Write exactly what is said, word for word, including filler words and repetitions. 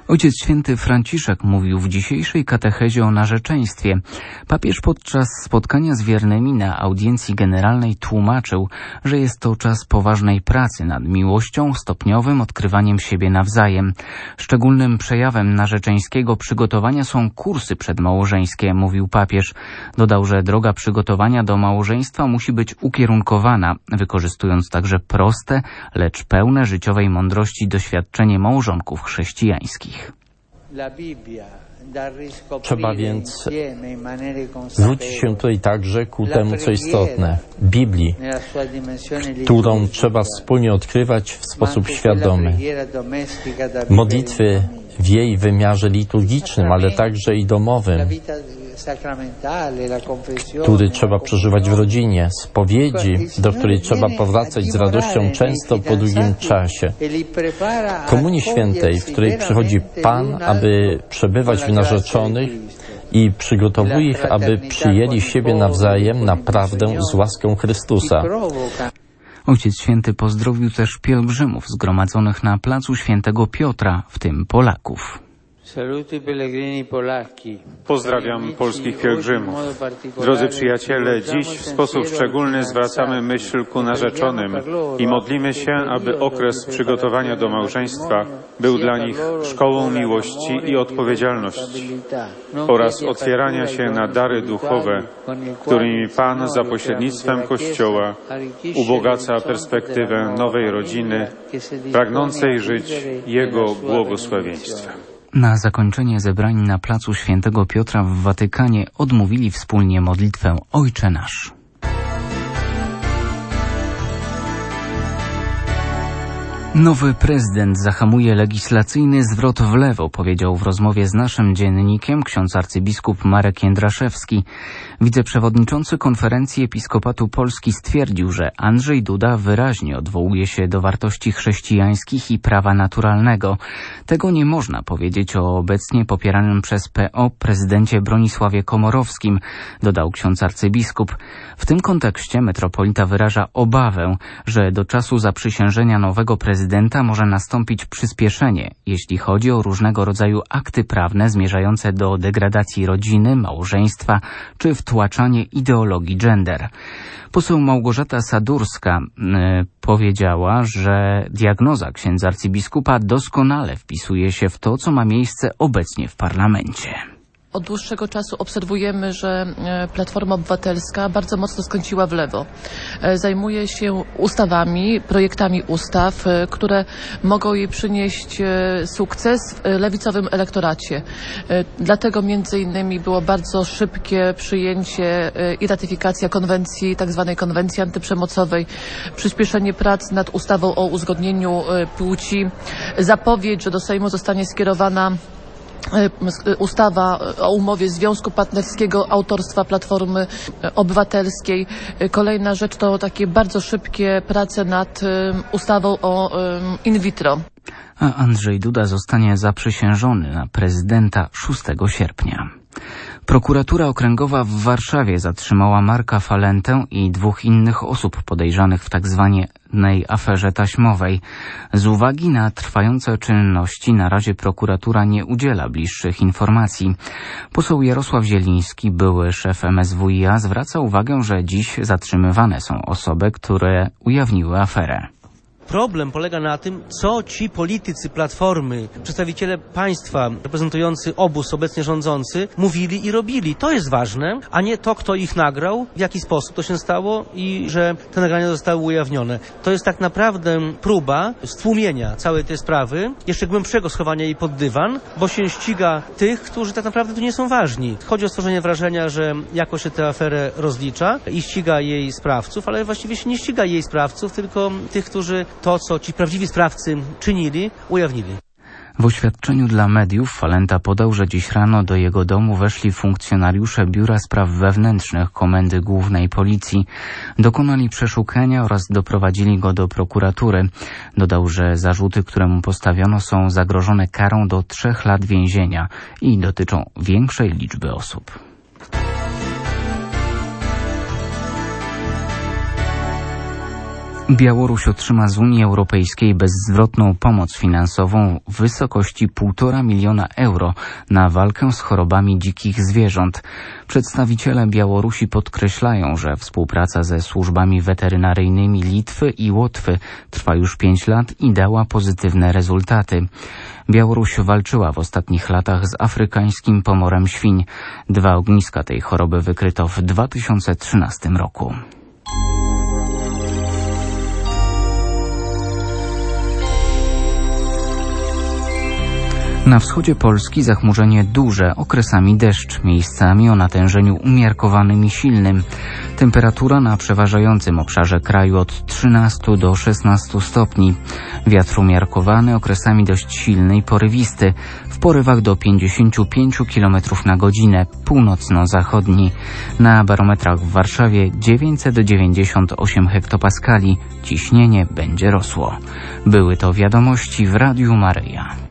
Ojciec Święty Franciszek mówił w dzisiejszej katechezie o narzeczeństwie. Papież podczas spotkania z wiernymi na audiencji generalnej tłumaczył, że jest to czas poważnej pracy nad miłością, stopniowym odkrywaniem siebie nawzajem. Szczególnym przejawem narzeczeńskiego przygotowania są kursy przedmałżeńskie, mówił papież. Dodał, że droga przygotowania do małżeństwa musi być ukierunkowana, wykorzystując także proste, lecz pełne życiowej mądrości doświadczenie małżonków chrześcijańskich. Trzeba więc zwrócić się tutaj także ku temu, co istotne, Biblii, którą trzeba wspólnie odkrywać w sposób świadomy. Modlitwy w jej wymiarze liturgicznym, ale także i domowym, który trzeba przeżywać w rodzinie, spowiedzi, do której trzeba powracać z radością często po długim czasie, Komunii Świętej, w której przychodzi Pan, aby przebywać w narzeczonych i przygotowuje ich, aby przyjęli siebie nawzajem naprawdę z łaską Chrystusa. Ojciec Święty pozdrowił też pielgrzymów zgromadzonych na placu Świętego Piotra, w tym Polaków. Pozdrawiam polskich pielgrzymów. Drodzy przyjaciele, dziś w sposób szczególny zwracamy myśl ku narzeczonym i modlimy się, aby okres przygotowania do małżeństwa był dla nich szkołą miłości i odpowiedzialności oraz otwierania się na dary duchowe, którymi Pan za pośrednictwem Kościoła ubogaca perspektywę nowej rodziny, pragnącej żyć Jego błogosławieństwem. Na zakończenie zebrań na placu Świętego Piotra w Watykanie odmówili wspólnie modlitwę Ojcze Nasz. Nowy prezydent zahamuje legislacyjny zwrot w lewo, powiedział w rozmowie z naszym dziennikiem ksiądz arcybiskup Marek Jędraszewski. Wiceprzewodniczący Konferencji Episkopatu Polski stwierdził, że Andrzej Duda wyraźnie odwołuje się do wartości chrześcijańskich i prawa naturalnego. Tego nie można powiedzieć o obecnie popieranym przez P O prezydencie Bronisławie Komorowskim, dodał ksiądz arcybiskup. W tym kontekście metropolita wyraża obawę, że do czasu zaprzysiężenia nowego prezydenta może nastąpić przyspieszenie, jeśli chodzi o różnego rodzaju akty prawne zmierzające do degradacji rodziny, małżeństwa czy wtłaczanie ideologii gender. Poseł Małgorzata Sadurska yy, powiedziała, że diagnoza księdza arcybiskupa doskonale wpisuje się w to, co ma miejsce obecnie w parlamencie. Od dłuższego czasu obserwujemy, że Platforma Obywatelska bardzo mocno skręciła w lewo. Zajmuje się ustawami, projektami ustaw, które mogą jej przynieść sukces w lewicowym elektoracie. Dlatego między innymi było bardzo szybkie przyjęcie i ratyfikacja konwencji, tak zwanej konwencji antyprzemocowej, przyspieszenie prac nad ustawą o uzgodnieniu płci, zapowiedź, że do Sejmu zostanie skierowana ustawa o umowie związku partnerskiego autorstwa Platformy Obywatelskiej. Kolejna rzecz to takie bardzo szybkie prace nad ustawą o in vitro. A Andrzej Duda zostanie zaprzysiężony na prezydenta szóstego sierpnia. Prokuratura Okręgowa w Warszawie zatrzymała Marka Falentę i dwóch innych osób podejrzanych w tak zwanej aferze taśmowej. Z uwagi na trwające czynności na razie prokuratura nie udziela bliższych informacji. Poseł Jarosław Zieliński, były szef M S W i A, zwraca uwagę, że dziś zatrzymywane są osoby, które ujawniły aferę. Problem polega na tym, co ci politycy Platformy, przedstawiciele państwa reprezentujący obóz obecnie rządzący, mówili i robili. To jest ważne, a nie to, kto ich nagrał, w jaki sposób to się stało i że te nagrania zostały ujawnione. To jest tak naprawdę próba stłumienia całej tej sprawy, jeszcze głębszego schowania jej pod dywan, bo się ściga tych, którzy tak naprawdę tu nie są ważni. Chodzi o stworzenie wrażenia, że jakoś się tę aferę rozlicza i ściga jej sprawców, ale właściwie się nie ściga jej sprawców, tylko tych, którzy to, co ci prawdziwi sprawcy czynili, ujawnili. W oświadczeniu dla mediów Falenta podał, że dziś rano do jego domu weszli funkcjonariusze Biura Spraw Wewnętrznych Komendy Głównej Policji. Dokonali przeszukania oraz doprowadzili go do prokuratury. Dodał, że zarzuty, które mu postawiono, są zagrożone karą do trzech lat więzienia i dotyczą większej liczby osób. Białoruś otrzyma z Unii Europejskiej bezzwrotną pomoc finansową w wysokości półtora miliona euro na walkę z chorobami dzikich zwierząt. Przedstawiciele Białorusi podkreślają, że współpraca ze służbami weterynaryjnymi Litwy i Łotwy trwa już pięć lat i dała pozytywne rezultaty. Białoruś walczyła w ostatnich latach z afrykańskim pomorem świń. Dwa ogniska tej choroby wykryto w dwa tysiące trzynastym roku. Na wschodzie Polski zachmurzenie duże, okresami deszcz, miejscami o natężeniu umiarkowanym i silnym. Temperatura na przeważającym obszarze kraju od trzynastu do szesnastu stopni. Wiatr umiarkowany, okresami dość silny i porywisty, w porywach do pięćdziesięciu pięciu kilometrów na godzinę, północno-zachodni. Na barometrach w Warszawie dziewięćset dziewięćdziesiąt osiem hektopaskali. Ciśnienie będzie rosło. Były to wiadomości w Radiu Maryja.